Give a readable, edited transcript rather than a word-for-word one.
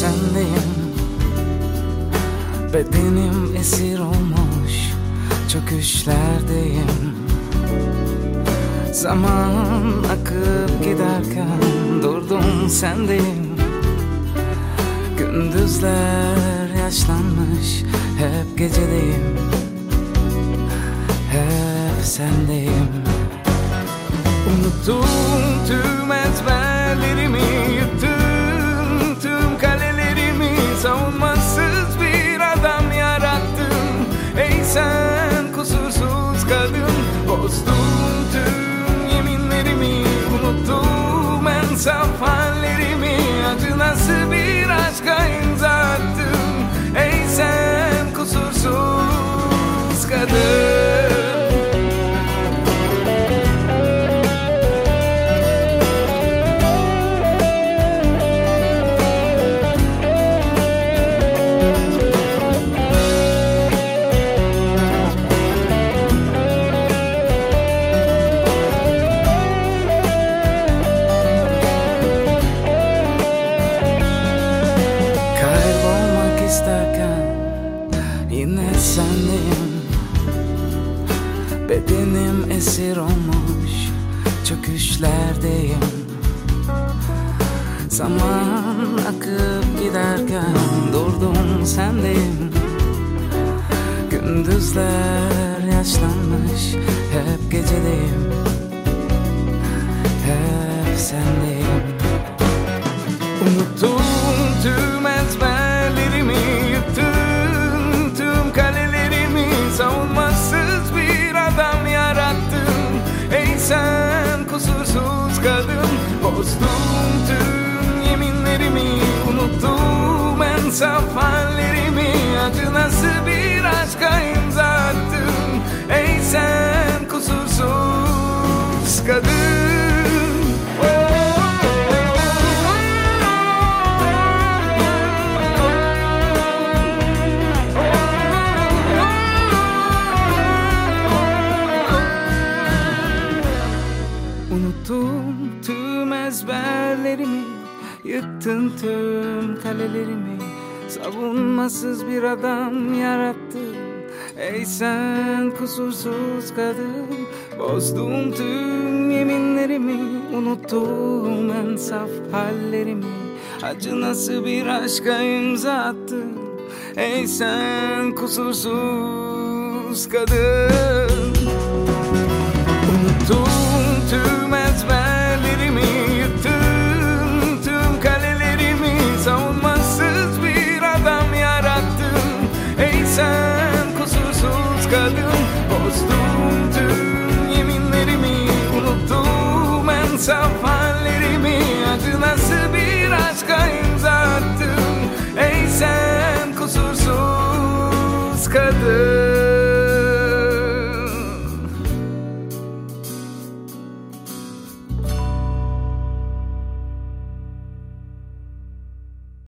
sendeyim. Bedenim esir olmuş çöküşlerdeyim. Zaman akıp giderken durdum sendeyim. Gündüzler yaşlanmış, hep gecedeyim. Hep sendeyim. Unuttum tüm ezberlerimi, yıktım tüm kalelerimi. Savunmasız bir adam yarattın, ey sen kusursuz kadın. Bozdum tüm yeminlerimi, unuttum en saf hallerimi. Acı nasıl bir aşka imza attın, ey sen kusursuz kadın. Yine sendeyim. Bedenim esir olmuş çöküşlerdeyim. Zaman akıp giderken durdum sendeyim. Gündüzler yaşlanmış, hep gecedeyim. Hep sendeyim. Unuttum tüm ezberlerimi, yıktım tüm kalelerimi. Savunmasız bir adam yarattın, ey sen kusursuz kadın. Bozdum tüm yeminlerimi, unuttum en saf hallerimi. Acı nasıl bir aşka imza attın, ey sen kusursuz kadın. Unuttum tüm ezberlerimi, yıktın tüm kalelerimi. Savunmasız bir adam yarattın, ey sen kusursuz kadın. Bozdum tüm yeminlerimi, unuttum en saf hallerimi. Acı nasıl bir aşka imza attın, ey sen kusursuz kadın. Unuttum tüm ezberlerimi, yıktım tüm kalelerimi. Savunmasız bir adam yarattın, ey sen kusursuz kadın. Bozdum tüm yeminlerimi, unuttum en saf hallerimi. Acı nasıl bir aşka